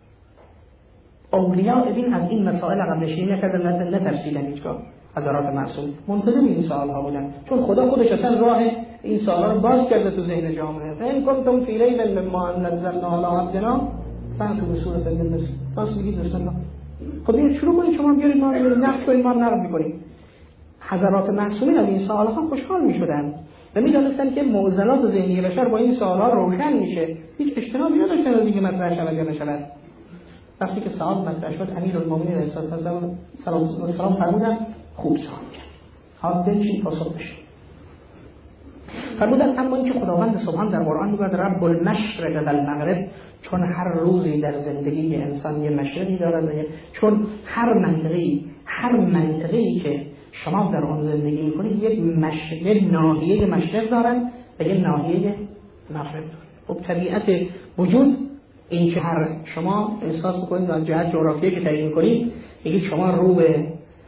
اولیاء دین از این مسائل عقب نشینی نکردن، نترسیدن هیچگاه. حضرات معصوم منتظر این سال‌ها بودن، چون خدا خودش اصلا راه این سال‌ها رو باز کرده تو ذهن جامعه. فإن کنتم فی ریب مما نزلنا علی عبدنا فأتوا بسورة من مثله. باز میگید بسم الله. خب این شروع کنید، شما بیارید ما رو نقد کنید، ما نقد می‌کنیم. حضرات معصومین از این سوال‌ها خوشحال می‌شدن و می‌دانستن که معضلات ذهنی بشر با این سوال‌ها روشن میشه. هیچ اشتباهی نداشتن دیگه مطرح شود یا نشود. وقتی که سوال مطرح شد امیرالمومنین علیه السلام فرمودن خوب سوال کرد، حالا بنشین پاسخ بشه. فرمودن اما اینکه خداوند سبحان در قرآن میگه رب المشرق و المغرب، چون هر روزی در زندگی انسان یه مشرقی دارد، چون هر منطقه‌ای که شما در آن زندگی میکنید یک ناحیه مشرق دارن و یک ناحیه مغرب دارن. خب طبیعت وجود این که هر شما احساس بکنید از جهت جغرافیایی که تعیین میکنید بگید شما رو به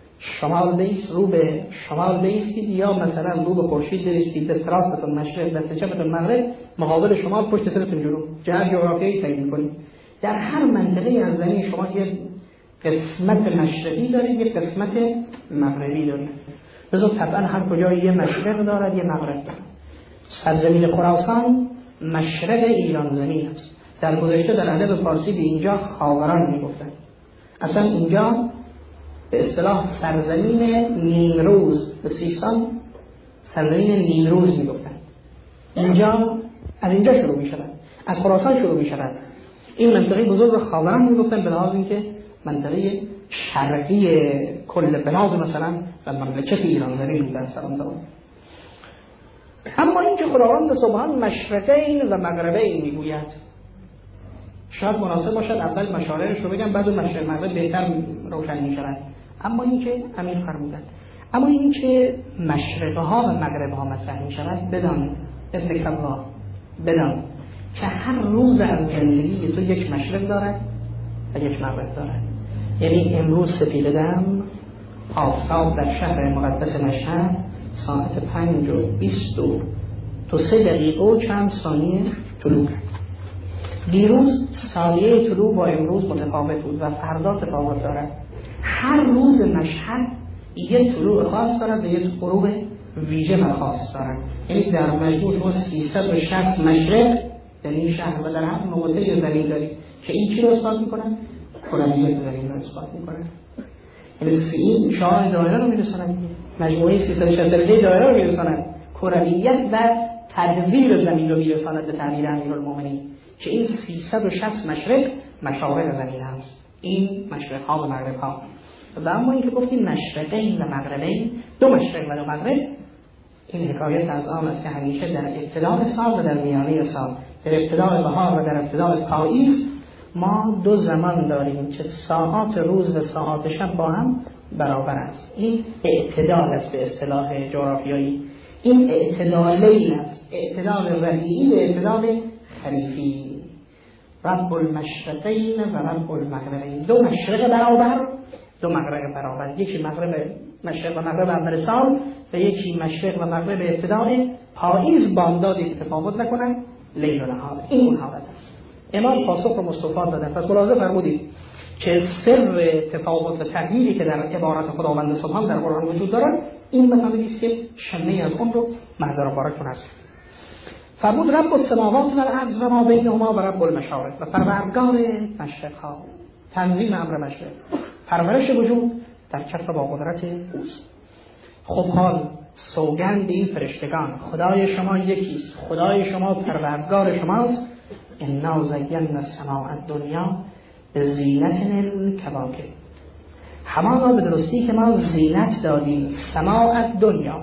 شمال بیستید یا مثلا رو به خورشید برسید، دست راستتون مشرق، دست چپتون مغرب، مقابل شما پشت سرتون جنوب، جهت جغرافیایی تعیین میکنید. در هر منطقه از زمین شما یک قسمت مشرقی دارید، یک قسمت مغربی دارید. لذا طبعا هر کجای یه مشرق دارد یه مغرب دارد. سرزمین خراسان مشرق ایران زمین است. در گذشته در ادب فارسی به اینجا خاوران میگفتن. اصلا اینجا به اصطلاح سرزمین نیمروز، به سیستان سرزمین نیمروز میگفتن. اینجا از اینجا شروع میشود، از خراسان شروع میشود. این منطقه بزرگ رو خاوران میگفتن به لحاظ اینکه منطقه شرقی کل بلاد مثلا و مملکت ایران زمین بودن سلام زمان. اما اینکه خداوند سبحان مشرقین و مغربین میگوید، شاید مناسب باشد اول مشارعش رو بگم بعد مشرق مغرب بهتر روشن میشود. اما اینکه امیر فرمودن، اما اینکه مشرقها و مغربها مطرح میشود، بدان اتکالله، بدان که هر روز از زندگی تو یک مشرق دارد و یک مغرب دارد. یعنی امروز سپیده‌دم آفتاب در شهر مقدس مشهد ساعت 5:23 و چند ثانیه طلوع کرد. دیروز ثانیه طلوع با امروز متفاوت بود و فردا تفاوت دارد. هر روز مشهد یک طلوع خاص دارد و یک غروب ویژه و خاص دارد. یعنی در مجموع 360 مشرق در این شهر و در هر نقطه زمین دارید که این چی رو اثبات میکنن؟ کرویت زمین رو اثبات میکنن. یعنی این شعاع دایره رو میرسانن، مجموعه 360 درجه دایره رو میرسانن، کرویت و تدویر زمین رو میرساند به تعبیر امیرالمومنین که این 360 مشرق مشاور زمین هست، این مشرق ها و مغرب ها. و اما این که گفتیم مشرقین و مغربین، دو مشرق و دو مغرب، این حکایت از آن است که همیشه در ابتداء سال و در میانه سال، در ابتداء بهار و در ابتداء پاییز ما دو زمان داریم که ساعات روز و ساعات شب با هم برابر است. این اعتدال است به اصطلاح جغرافیایی. این اعتدالی است، اعتدال ربیعی به اعتدال خریفی. رب المشرقین و رب المغربین، دو مشرق برابر، دو مغرب برابر. یکی مشرق و مغرب اول سال و یکی مشرق و مغرب ابتدای پاییز، بامدادی که تفاوت نکنن لیل و نهار. این اون حالت است. امام پاسخ رو مستفاد دادن. پس ملاحظه فرمودید که سر تفاوت و تغییری که در عبارت خداوند سبحان در قرآن وجود دارد، این مطالبی است که شنه از اون رو محضر بارکتون هست. فرمود رب السماوات و الارض و ما بینهما و رب المشارق، و پروردگار مشرق ها، تنظیم امر مشرق، پرورش وجود در کف با قدرت اوست. خب حال سوگند این فرشتگان، خدای شما یکیست، خدای شما پروردگار شماست. انا زینا السماء الدنیا بزینت الکواکب، همانا به درستی که ما زینت دادیم سماء الدنیا،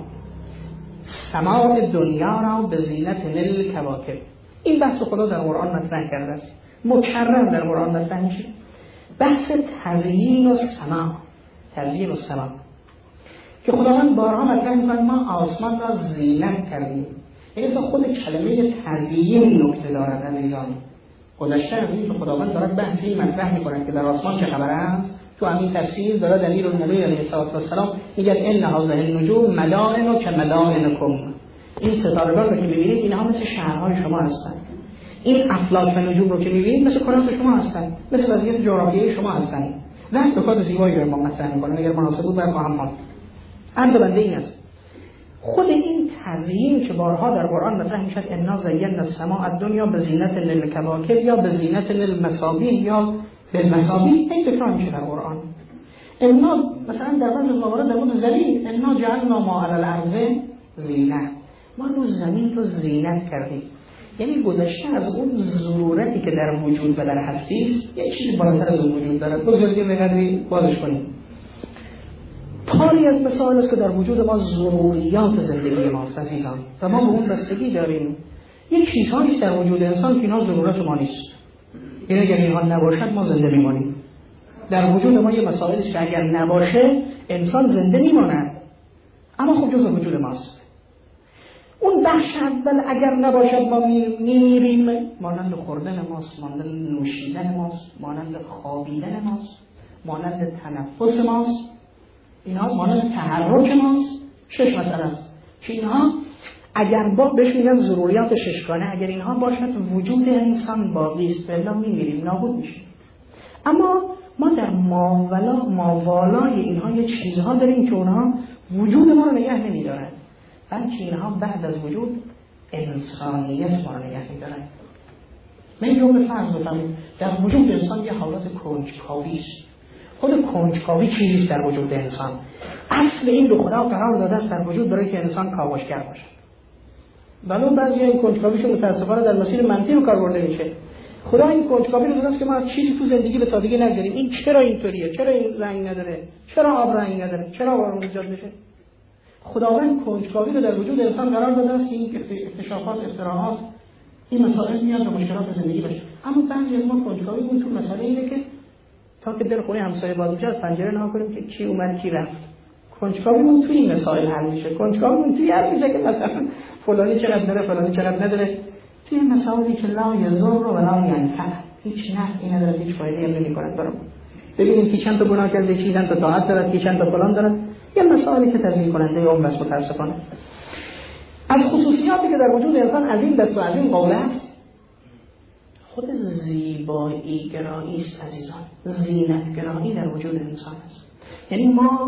سماء دنیا را به زینت الکواکب. این بحث خدا در قرآن مطرح کرده است، مکرر در قرآن مطرح میشه. بحث تزیین السماء، تزیین السماء که خداوند بارها مطرح می‌کنه ما آسمان را زینت کردیم. یعنی خود کلمه تزیین نکته دارد عزیزان. گذشته از این که خداوند دارد بحثی مطرح می‌کند که در آسمان چه خبر است، تو همین تفسیر دارد امیرالمومنین علیه السلام میگه ان هذه النجوم ملائن کملائنکم، این ستارگان رو که می‌بینید اینها مثل شهرهای شما هستند. این افلاک و نجوم رو که می‌بینید مثل کره شما هستند، مثل وضعیت جغرافیایی شما هستند. و نکات زیبایی رو ما مطرح می‌کنیم اگر مناسب بود برای هم عرض بنده این است. خود این تزیین که بارها در قرآن مطرح میشد، انا زینا السماء الدنیا بزینت للکواکب یا بزینت للمصابیح یا بالمصابیح، این تکرار میشه در قرآن. انا مثلا در بعض موارد در مورد زمین، انا جعلنا ما علی الارض زینت، ما رو زمین رو زینت کردیم. یعنی گذشته از اون ضرورتی که در وجود و در هستی است، یک چیز بالاتر از اون وجود دارد. بگذارید به قدری بازش کنیم. پاری از مسائل است که در وجود ما ضروریات زندگی ماست عزیزان، و ما به اون بستگی داریم. یک چیزهایی در وجود انسان که اینها ضرورت ما نیست، این اگر اینها نباشد ما زنده میمانیم. در وجود ما یه مسائلی است که اگر نباشه انسان زنده میماند. اما خب جزء وجود ماست. اون بخش اول اگر نباشد ما میمیریم. مانند خوردن ماست، مانند نوشیدن ماست، مانند خوابیدن ماست، مانند تنفس ماست، اینها مانند تحرک ماست. 6 مسئله است که اینها اگر بهش میگن ضروریات ششگانه، اگر اینها باشد وجود انسان باقی است، بلا میمیریم، نابود میشیم. اما ما در ماوالای اینها یه چیزها داریم که اونها وجود ما رو نگه نمیدارن، بلکه اینها بعد از وجود انسانیت ما رو نگه میدارن. من جمله فرض بفهمید در وجود انسان یه حالت کنجکاوی است. خود کنجکاوی چیزی در وجود انسان. اصل این رو خدا قرار داده است در وجود برای که انسان کاوشگر باشه. ولو بعضی این کنجکاویشو متاسفانه در مسیر منفی به کار برده میشه. خدا این کنجکاوی رو داده است که ما چیزی تو زندگی به سادگی نگذاریم. این چرا اینطوریه؟ چرا این رنگ نداره؟ چرا آب رنگ نداره؟ چرا بارون ایجاد میشه؟ خداوند کنجکاوی رو در وجود انسان قرار داده است که این اکتشافات، اختراعات، این مسائل میاد و مشکلات زندگی باشه. اما بعضی از ما کنجکاویمون تو مسئله اینه که تا که در خونه همسایه باز میشه از پنجره نگاه کنیم که کی اومد کی رفت. کنجکاویمون تو این مسائل حل میشه. کنجکاویمون توی هر چیزی که مثلا فلانی چقدر داره، فلانی چقدر نداره، توی مسائلی که لا یضر و لا ینفع، هیچ نفعی نداره، هیچ فایده‌ای هم نمی‌کنه برام. ببینید کی چند تا گناه کرده، کی چند تا طاعت داره، کی چند تا فلان داره، یه مسائلی که تضمین کننده اون بس متاسفانه. از خصوصیاتی که در وجود انسان از این دست و از این قوله است، خود زیبایی گرایی است عزیزان. زینت گرایی در وجود انسان است. یعنی ما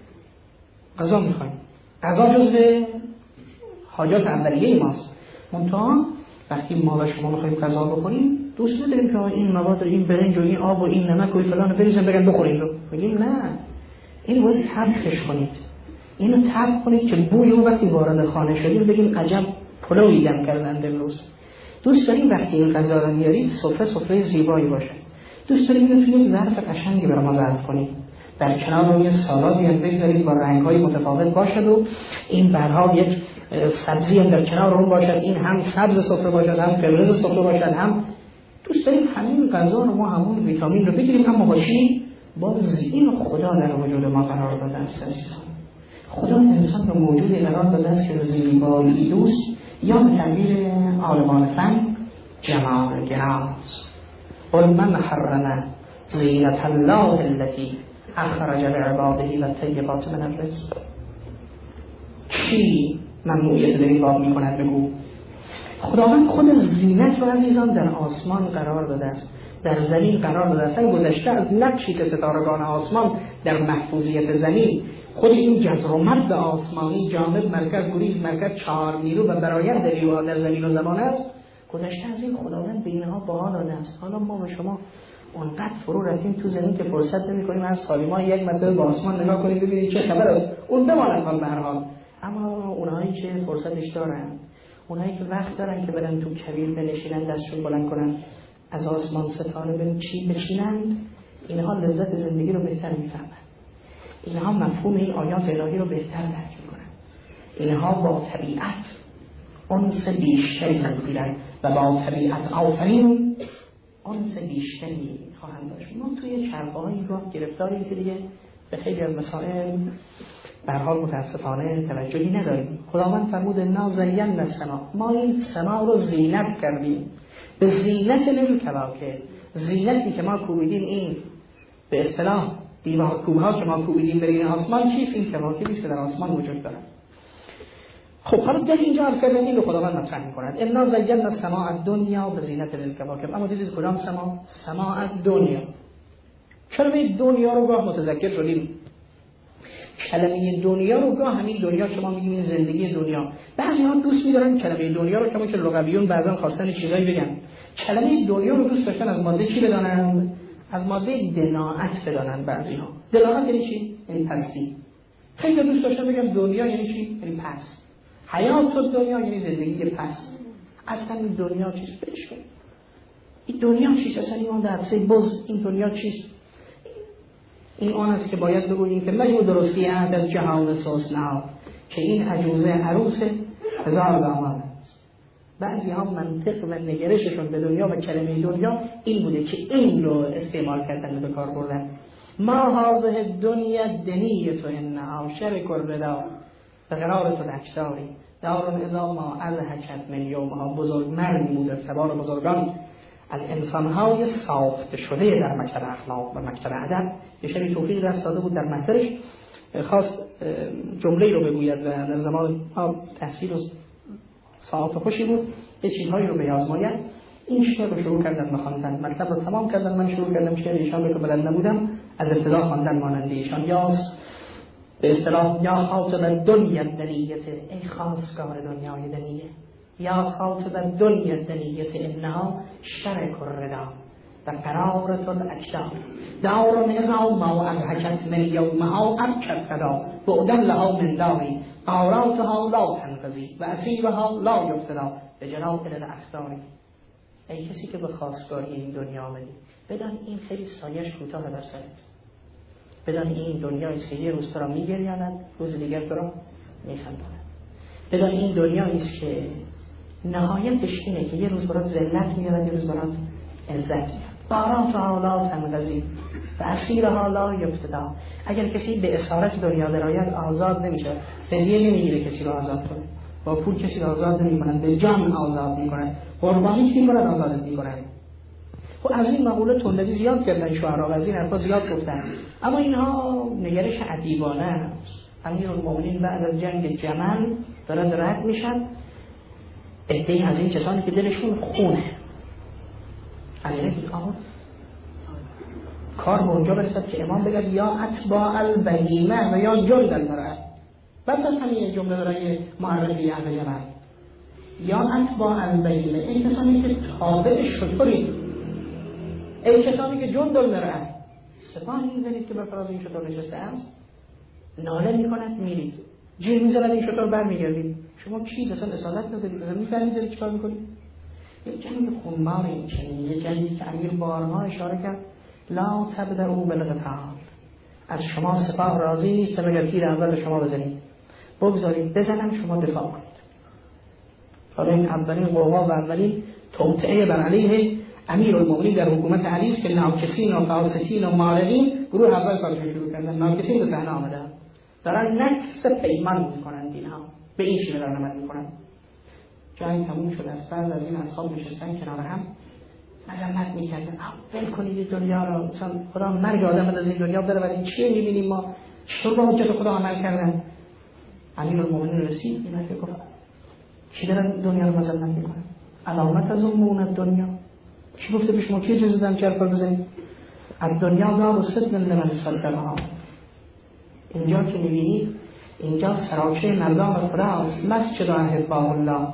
غذا می‌خوایم. غذا جزء حاجات اولیه ماست. منتها وقتی ما و شما می‌خوایم غذا بخوریم، دوست نداریم که این مواد رو، این برنج و این آب و این نمک و این فلان رو بریزن بگن بخورید رو. میگیم نه. این باید تبخش کنید. اینو تبخ کنید که بوی اون وقتی وارد خانه شدید بگیم عجب پلویی دم کردن امروز. دوست داریم وقتی این غذا رو میارید سفره زیبایی باشه. دوست داریم اینو توی ظرف قشنگی برای ما ظرف کنید. در کنار روی سالادی هم بگذارید با رنگ‌های متفاوت باشد و این برها یک سبزی هم در کنار اون باشد، این هم سبز سفره باشد، هم قرمز سفره باشد، هم دوست داریم همین غذا رو ما همون ویتامین رو بگیریم، اما باشیم باز این خدا در وجود ما قرار داده است. خدا انسان رو موجودی قرار داده است که زیبایی دوست یا به تعبیر عالمان فن جمال گراست. قل من حرم زینت الله التي اخرج لعباده و الطیبات من الرزق. چی ممنوعیت در این باب می کند؟ بگو. خداوند خود زینت رو عزیزان در آسمان قرار داده است، در زمین قرار داده است. گذشته از نقشی که ستارگان آسمان در محفوظیت زمین، خود این جزر و مد آسمانی، جانب، مرکز، گریز، مرکز، 4 نیرو و برآیند نیروها در زمین و زمان است، گذشته از این خداوند به اینها بها داده است. حالا ما و شما اونقدر فرو رفتیم تو زمین که فرصت نمی‌کنیم از سالیما یک مرتبه به آسمان نگاه کنیم ببینید چه خبر است. اون بماند به هر حال. اما اونایی که فرصتش دارن، اونایی که وقت دارن که برن تو کویر بنشینن، دستشون بلند کنن، از آسمان ستاره بچینند، اینها لذت زندگی رو بهتر میفهمن. اینها مفهوم این آیات الهی رو بهتر درک میکنن. اینها با طبیعت انس بیشتری میگیرن و با طبیعت آفرین انس بیشتری خواهند داشت. ما توی چرخه‌های گاه گرفتاریم که دیگه به خیلی از مسائل به هر حال متاسفانه توجهی نداریم. خداوند فرمود انا زینا السما، ما این سما رو زینت کردیم. به زینت للکواکب، زینتی که ما کوبیدیم، این به اصطلاح دیوار کوبها که ما کوبیدیم در این آسمان، چیست؟ این کواکبی که در آسمان وجود دارن. خب حالا در اینجا عرض کردن این رو خداوند مطرح می‌کند انا زینا السماء الدنیا بزینت للکواکب. اما دیدید کدام سما؟ سماء الدنیا. چرا به دنیا رو گاه متذکر شدیم؟ کلمه دنیا رو گاه همین دنیا که ما میگیم زندگی دنیا، بعضی‌ها دوست می‌دارن کلمه دنیا رو کما که لغویون بعضا خواستن چیزایی بگن، کلمه دنیا رو دوست داشتن از ماده چی بدانن؟ از ماده دناعت بدانن. بعضی‌ها دناعت یعنی چی؟ یعنی پستی. خیلی دوست داشتن بگن دنیا یعنی چی؟ یعنی پس. حیات دنیا یعنی زندگی پس. اصلا این دنیا چیست؟ بهش کن. این دنیا چیست؟ اصلا این درسه بز این دنیا چیست؟ این آن است که باید بگوییم که مجموع درستی عهد از جهان سوسنا که این عجوزه عروس هزار داماد است. بعضی ها منطق و نگرششون به دنیا و کلمه دنیا این بوده که این رو استعمال کردن و به کار بردن. ما هذه الدنیا دنیت و انها شرک الردا به قرار تو دکتاری دارون اذا ما الحکت من یومها، بزرگ مردی بود از سوار بزرگان از انسانهای ساخته شده در مکتب اخلاق و مکتب ادب. یه شبی توفیق دست داده بود در محضرش، خواست جمله‌ای رو بگوید و در زمان تحصیل و ساعات خوشی بود یه چیزهایی رو بیازماید. این شعر رو شروع کردن بخواندن، مکتب رو تمام کردن، من شروع کردم شعر ایشان رو که بلد نبودم از ابتدا خواندن مانند ایشان. به اصطلاح یا خاطب دنیا دنیت، ای خواستگار دنیای دنیه، یا خاطب دنیا دنیت انها شرک الردا و قرار تو الاجداد دار نظام ما از حکت من یومها ابکت فدا بعدن لها من داری قاراتها لا تنقضی و اسیرها لا یفتدا به جناب الاختاری. ای کسی که به خواستگاری این دنیا آمدی، بدان این خیلی سایش کوتاه در سرت، بدان این دنیاییست که یه روز تو را میگریاند، روز دیگر تو را میخنداند. بدان این دنیاییست که نهایتش اینه که یه روز برات ذلت میارد، یه روز برات عزت میارد. قاراتها لا تنقضی و اسیرها لا یفتدا. اگر کسی به اسارت دنیا درآید آزاد نمیشه، فدیه نمیگیره کسی رو آزاد کنه، با پول کسی رو آزاد نمیکنن، به جان آزاد میکنن، قربانی چی میکنن؟ آزاد میکنن. خب از این مقوله تندی زیاد کردن شعرا، از این حرفا زیاد گفتن، اما اینها نگرش ادیبانه است. امیرالمومنین بعد از جنگ جمل دارن رد میشن، عده‌ای از این کسانی که دلشون خونه از این کار به اونجا برسد که امام بگه یا اتباع البهیمه و یا جلد المرأة. بس از همین جمله برای معرفی اهل یمن، یا اتباع البهیمه، این کسانی که تابع شطوری، ای کسانی که جلد المرأة، سپاهی میزنید که بر فراز این شطور نشسته است، ناله میکند میرید، جیر میزند این شطور برمیگردید. شما کی مثلا اصالت ندارید؟ مثلا میفهمید دارید چیکار میکنید؟ یک جنگ خونبار این چنین، یک جنگی که امیر بارها اشاره کرد لا تبدأوا بالقتال، از شما سپاه راضی نیست مگر تیر اول شما بزنید، بگذارید بزنم شما دفاع کنید. حالا این اولین قوا و اولین توطئه بر علیه امیرالمومنین در حکومت علی است که ناکسین و فاسقین و مارقین گروه اول کارش شروع کردن. ناکسین به صحنه آمدن، دارن نقص پیمان میکنن، اینها به این شیوه دارن عمل میکنن. جنگ تموم شد، از بعد از این اصحاب نشستن کنار هم مذمت میکردن ول کنید دنیا رو، مثلا خدا مرگ آدم از این دنیا بره، ولی چی میبینیم ما؟ چطور با حجت خدا عمل کردن؟ امیرالمومنین رسید اینا که گفت چی دارن دنیا رو مذمت میکنن؟ علامت از اون دنیا چی گفته به شما؟ کی اجازه دادن چرا کار بزنید؟ از دنیا دار و ستن لمن صدقها. اینجا که میبینید اینجا سراچه مردان خداست، مسجد احباء الله،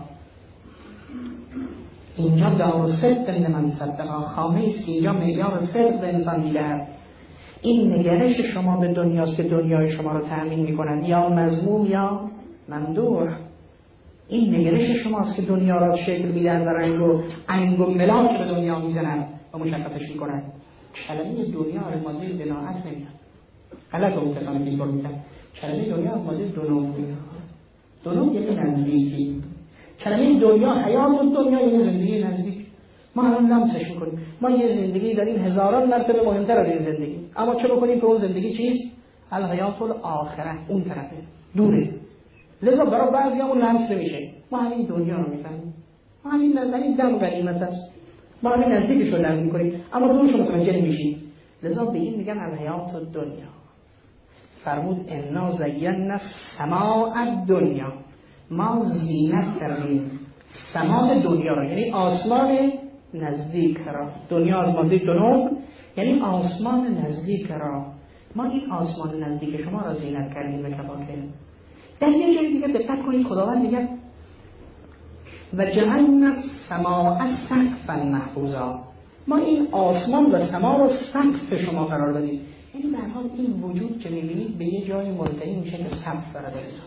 اینجا دار و صدق لمن صدقها، خانه است که اینجا معیار صدق به انسان میدهد. این نگرش شما به دنیاست که دنیای شما رو تأمین میکنند، یا مذموم یا ممدوح. این نگرش شماست که دنیا را شکل میدن و رنگ و ملاک به دنیا میزنن و مشخصش میکنن. کلمه دنیا از ماده دناعت نمیاد. غلط اون کسانی که اینطور میگن. کلمه دنیا از ماده دنو میاد. دنو یعنی نزدیکی. کلمه دنیا حیات دنیا یعنی زندگی نزدیک. ما الان لمسش میکنیم. ما یه زندگی داریم هزاران مرتبه مهمتر از این زندگی. اما چه بکنیم که اون زندگی چیست؟ الحیات الاخره، اون طرفه، دوره. لذا برای بعضی همون لمس نمیشه. ما همین دنیا رو میفهمیم، ما همین دم غنیمت است، ما همین نزدیکش رو لمس میکنیم اما دورش رو متوجه نمیشیم. لذا به این میگن الحیات الدنیا. فرمود انا زینا السماء الدنیا، ما زینت کردیم سماع دنیا را، یعنی آسمان نزدیک را. دنیا از ماده دنو یعنی آسمان نزدیک را. ما این آسمان نزدیک شما را زینت کردیم به کواکب. در یه جایی دیگه دقت کنید خداوند میگه و جعلنا السماء سقفا محفوظا، ما این آسمان و سما رو سقف شما قرار دادیم. یعنی به هر حال این وجود که میبینید به یه جای منتهی میشه که سقف قرار دادید.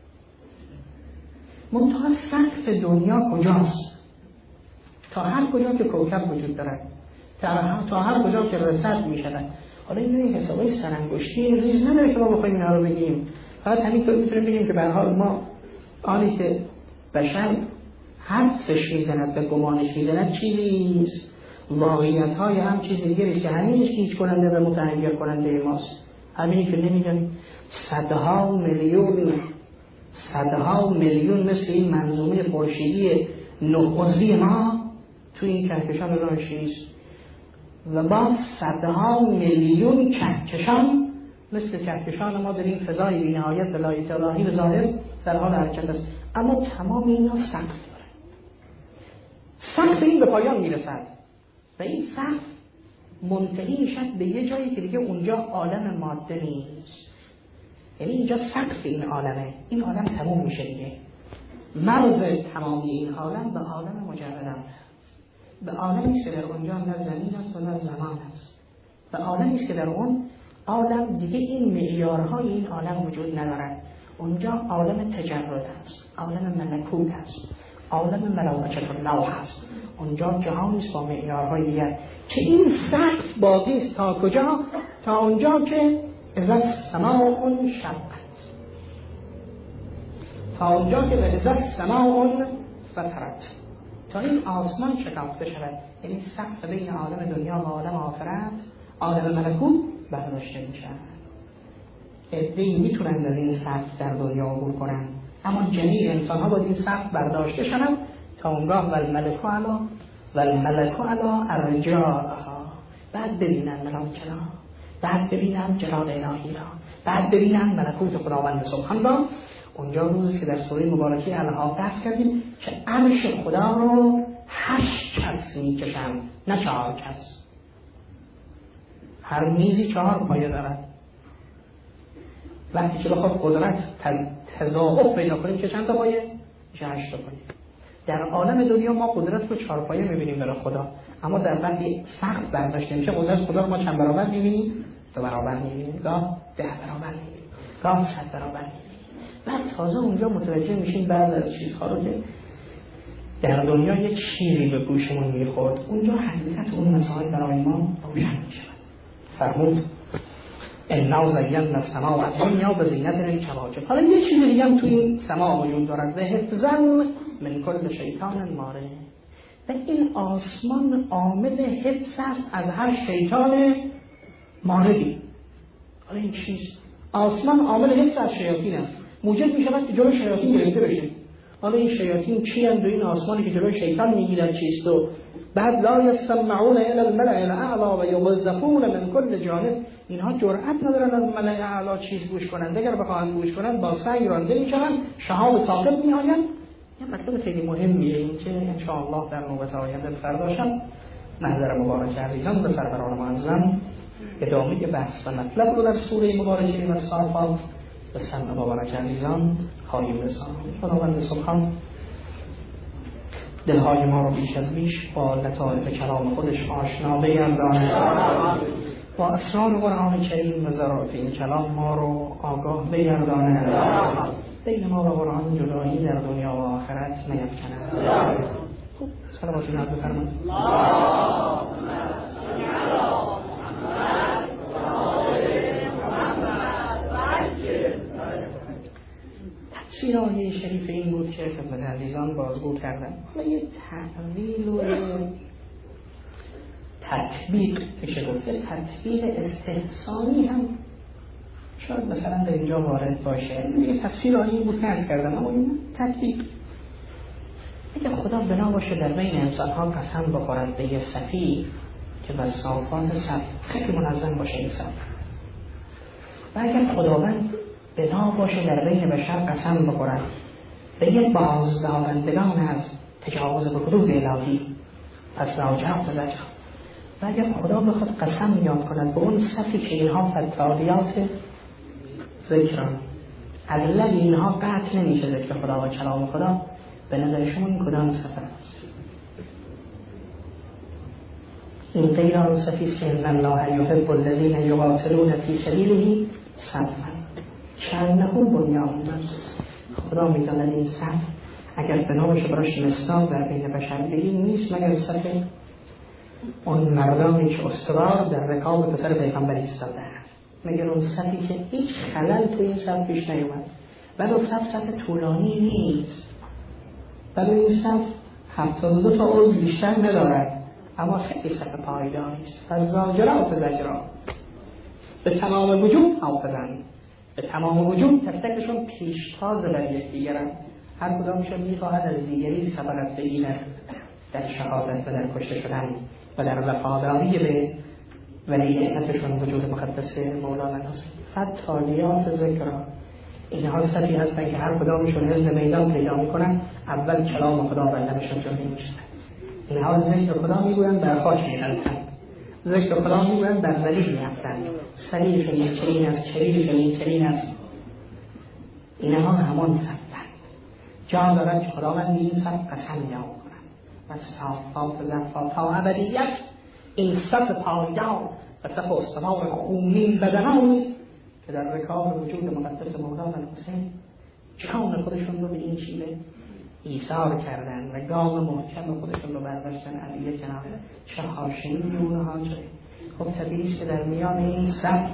منتها سقف دنیا کجاست؟ تا هر کجا که کوکب وجود دارد، تا هر کجا که رصد میشود. حالا این حسابای سرانگشتی ریز نداره که ما بخوایم اینا رو بگیم. فقط همینطور میتونیم بگیم که به هر حال ما آنی که بشر حدسش میزند و گمانش میزند چیزیست، واقعیت‌های هم چیز دیگه نیست که همینش که هیچ کننده و متحیر کننده ماست. همینی که نمیدونیم صدها میلیون صدها میلیون مثل این منظومه خورشیدی نخوزی ما توی این کهکشان راه 6 و با صدها میلیون کهکشان مثل کهکشان ما در این فضای بی‌نهایت ولایت الهی به ظاهر در حال حرکت است، اما تمام اینا سقف داره. سقف این به پایان میرسد و این سقف منتهی میشد به یه جایی که دیگه اونجا عالم ماده نیست، یعنی اینجا سقف این عالمه، این عالم تموم میشه دیگه. مرز تمامی این عالم به عالم مجردم، به عالمی است که در اونجا نه زمین است و نه زمان است، به عالمی است که در اون عالم دیگه این معیارهای این عالم وجود ندارد. اونجا عالم تجرد است، عالم ملکوت است، عالم ملائکه الله است. اونجا جهانی است با معیارهای دیگر که این سقف باقی است تا کجا؟ تا اونجا که اذا السماء انشقت، تا اونجا که اذا السماء فطرت، تا این آسمان شکافته شود، یعنی سقف بین عالم دنیا و عالم آخرت، عالم ملکوت برداشته میشود. عده‌ای میتونن در این سقف در دنیا عبور کنن، اما جمیع انسان ها باید این سقف برداشته شوند تا اونگاه والملک علی ارجائها، بعد ببینن ملائکه را، بعد ببینن جلال الهی را، بعد ببینن ملکوت خداوند سبحان را. اونجا روزی که در سوره مبارکه الحاق درس کردیم که عرش خدا رو 8 کس میکشند، نه 4 کس. هر میزی 4 پایه دارد. وقتی که بخواد قدرت تضاعف پیدا کنیم که چند تا پایه؟ 8 تا پایه. در عالم دنیا ما قدرت رو 4 پایه میبینیم برای خدا، اما در وقتی سقف برداشته میشه قدرت خدا رو ما چند برابر میبینیم؟ 2 برابر میبینیم، گاه 10 برابر میبینیم، گاه 100 برابر میبینیم. بعد تازه اونجا متوجه میشیم بعض از چیزها رو که در دنیا یک شیری به گوشمون میخورد، اونجا حقیقت اون مسائل برای ما روشن میشود. فرمود انا زینا السماء الدنیا بزینت الکواکب. حالا یه چیز دیگه هم تو این سما وجود دارد، و حفظا من کل شیطان مارد. و این آسمان عامل حفظ است از هر شیطان ماردی. حالا این چیز آسمان عامل حفظ از شیاطین است، موجب می شود که جلوی شیاطین گرفته بشه. حالا این شیاطین چی اند و این آسمانی که جلوی شیطان میگیرن چیست؟ و بعد لا یسمعون الی الملأ الاعلی و یوزفون من کل جانب. اینها جرأت ندارن از ملأ اعلی چیز گوش کنند، اگر بخواهند گوش کنند با سنگ رانده میشوند، شهاب ثاقب میآیند. یه مطلب خیلی مهمیه این که ان شاء الله در نوبت آینده فردا شب محضر مبارک عزیزان به سروران معظم ادامه بحث و مطلب رو در سوره مبارکه و صافات به سمع مبارک عزیزان خواهیم رساند. خداوند سبحان دلهای ما رو بیش از بیش با لطایف کلام خودش آشنا بگرداند، با اسرار قرآن کریم و ظرافت این کلام ما رو آگاه بگرداند، بین ما و قرآن جدایی در دنیا و آخرت نیفکند. خب صلوات الله بفرمایید. تفسیر آیه شریف این بود که خدمت عزیزان بازگو کردم. حالا یه تحویل و تطبیق میشه گفت، تطبیق استحسانی هم شاید مثلا در اینجا وارد باشه. یه تفسیر آیه بود که عرض کردم، اما این تطبیق اگر خدا بنا باشه در بین انسان ها قسم بخورد به یه صفی که وصافات صف خیلی منظم باشه این صف، و اگر خداوند بنا باشه در بین بشر قسم بخورد به یک بازدارندگان از تجاوز به حدود الهی، پس راجع و زجر، و اگر خدا بخواد قسم یاد کند به اون صفی که اینها فتالیات ذکران از لب اینها قطع نمیشه ذکر خدا و کلام خدا، به نظر شما این کدام صفه است؟ این غیر آن صفی است که ان الله یحب الذین یقاتلون فی سبیله صفا کأنهم بنیان مرصوص. خدا می‌داند این صف اگر بنا باشه براش مثال در بین بشر بگیم نیست مگر صف اون مردانی که استوار در رکاب پسر پیغمبر ایستاده است، مگر اون صفی که هیچ خلل توی این صف پیش نیومد. ولی صف طولانی نیست، ولی این صف 72 تا عضو بیشتر ندارد، اما خیلی صف پایداری است. فالزاجرات زجرا، به تمام وجود حافظند. به تمام وجود تک تکشون پیشتاز بر یکدیگرند. هر کدامشون میخواهد از دیگری سبقت بگیرد در شهادت و در کشته شدن و در وفاداری به ولی نعمتشون وجود مقدس مولانا هست. صد تالیات ذکر اینها صدی هستن که هر کدامشون حزب میدان پیدا میکنن، اول کلام خدا بر لبشون جاری میشن. اینها ذکر خدا میگویند بر خاک میغلطن، ذکر خدا میگویند بر ولی میفتن، سریشون یک چنین است، چریشون یک چنین است. اینها همان صدن جا دارد که خداوند این صد قسم یاد کنند و صافات زفات تا ابدیت این صف پایدار و صف استوار خونین بدنانی که در رکاب وجود مقدس مولانا حسین جان خودشون رو به این شیوه ایثار کردن و گام محکم خودشون رو برداشتن علیه کنار. چه هاشمی اونها چه خب طبیعیست که در میان این صف،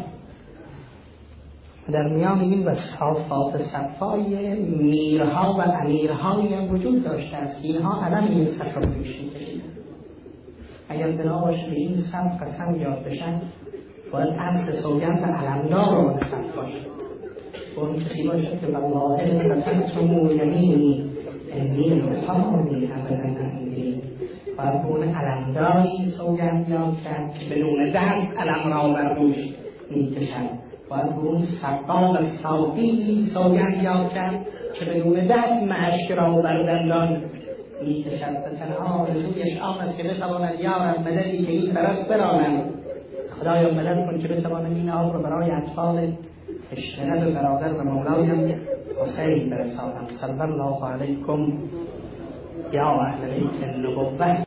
در میان این و صافات صفای میرها و امیرهایی هم وجود داشته است. اینها علم این صف رو پیش می‌کشیدن. اگر بنا باشه به این صف قسم یاد بشن باید اصل سوگند علمدار رو به صف باشه. اون کسی باشه که والله قسم سمو یمینی امین و حامی ابدا امین، باید اون علمداری سوگند یاد کرد که بدون درد علم را بر دوش می‌کشد. باید اون سقاق صافی سوگند یاد کرد که بدون درد مشک را بر دندان می‌کشد. و تنها رسولش آن است که بتواند یارم مددی که این طرف برانم، خدایا مدد کن که بتوانم این آب رو برای اطفال تشنه و برادر و مولایم حسین برسانم. صلی الله علیکم یا اهل بیت النبوة.